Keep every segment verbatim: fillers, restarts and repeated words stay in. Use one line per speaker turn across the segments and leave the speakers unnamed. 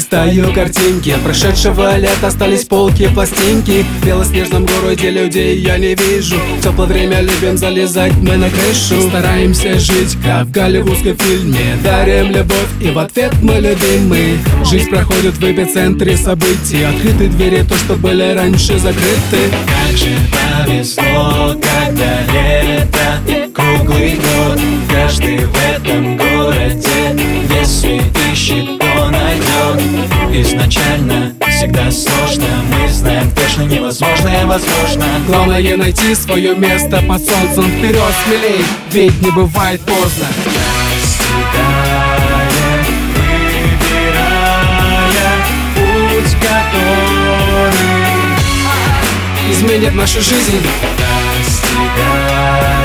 листаю картинки прошедшего лета, остались полки, пластинки. В белоснежном городе людей я не вижу. В теплое время любим залезать мы на крышу. Стараемся жить, как в голливудском фильме. Дарим любовь, и в ответ мы любимы. Жизнь проходит в эпицентре событий. Открыты двери, то, что были раньше закрыты.
Как же повезло, когда лето, круглый год. Каждый в этом городе, если ищет, то найдет. Изначально всегда сложно, мы знаем, точно невозможное возможно.
Главное найти свое место под солнцем. Вперед, смелей, ведь не бывает поздно.
Достигая, выбирая путь, который
изменит нашу жизнь.
Достигая,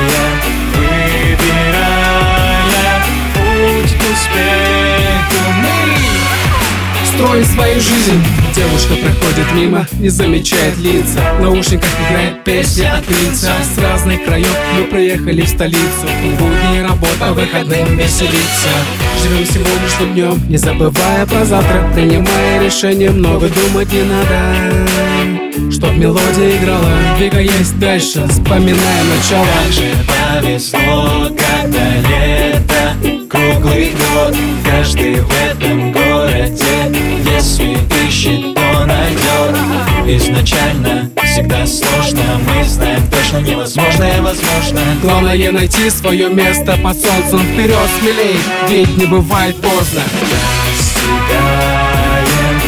выбирая путь к успеху, мы
Строим свою жизнь. Девушка проходит мимо, не замечает лица. В наушниках играет песня от лица. С разных краев мы приехали в столицу. В будни работа, выходным веселиться. Живем сегодняшним днем, не забывая про завтра. Принимая решение, много думать не надо. Чтоб мелодия играла, двигаясь дальше, вспоминая начало.
Как же повезло, когда лето, круглый год. Каждый в этом городе, если ищет, то найдет. Изначально всегда сложно, мы знаем, точно невозможное возможно.
Главное найти свое место под солнцем. Вперед, смелей, ведь не бывает поздно.
Достигаем,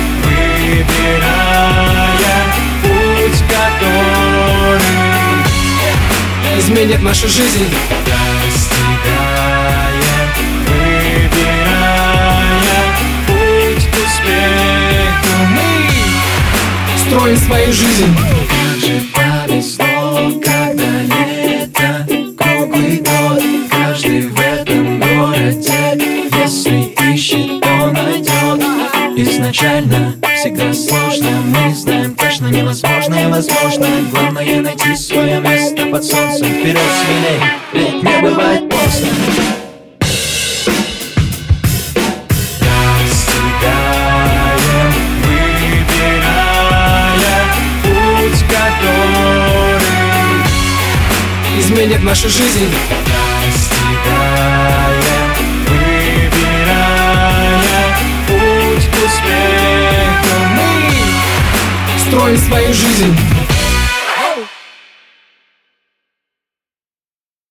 выбирая путь, который
изменит нашу жизнь.
Достигаем, выбирая путь к успеху, мы
Строим свою жизнь.
Как же повезло, когда лето, круглый год. Каждый в этом городе, если ищет, то найдет. Изначально всегда сложно, мы знаем, точно невозможное возможно. Главное найти свое место под солнцем. Вперед, смелей, ведь не бывает поздно. Достигаем, выбирая путь, который
Изменит нашу жизнь.
Достигаем, выбирая путь к успеху, мы
Строим свою жизнь.